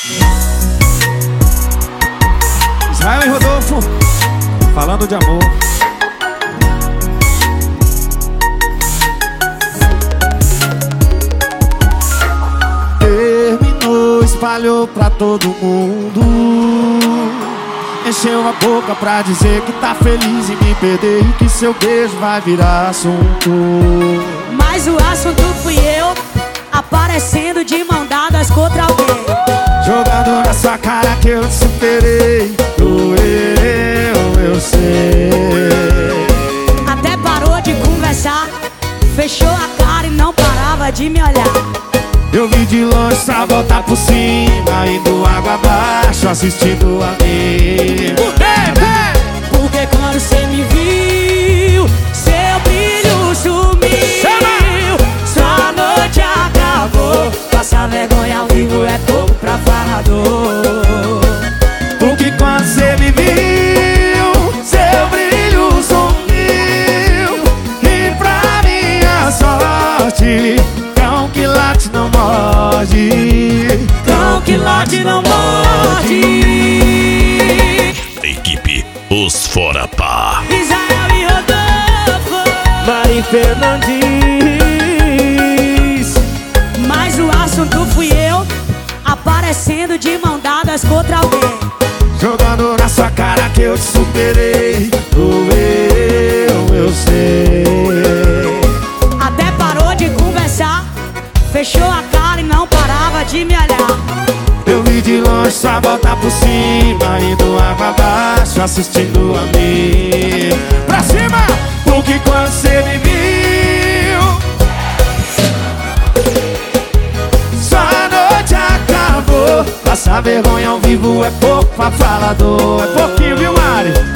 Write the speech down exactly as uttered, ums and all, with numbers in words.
Israel e Rodolfo, falando de amor. Terminou, espalhou pra todo mundo. Encheu a boca pra dizer que tá feliz em me perder e que seu beijo vai virar assunto. Mas o assunto fui eu, aparecendo de mão dadas contra alguém, jogando na sua cara que eu te superei. Doeu, eu sei. Até parou de conversar, fechou a cara e não parava de me olhar. Eu vi de longe só voltar por cima, indo água abaixo, assistindo a mim. Por quê? Porque quando cê me viu, seu brilho sumiu. Sua noite acabou, passar vergonha ao vivo é pouco pra falador. Porque quando cê me viu, seu brilho sumiu. E pra minha sorte, cão que late não morde. Cão que late não morde. Equipe Os Fora Pá. Israel e Rodolfo, Mari Fernandes. mas o assunto fui eu, aparecendo de mão dadas contra alguém, Jogando na sua cara que eu te superei. Doeu, eu sei. até parou de conversar, fechou a cara e não parava de me olhar. Eu vi de longe só voltar por cima, indo água abaixo, assistindo a mim. Pra cima! Porque quando cê me viu, sua noite acabou. Passar vergonha ao vivo é pouco pra falador. É pouquinho, viu, Mari?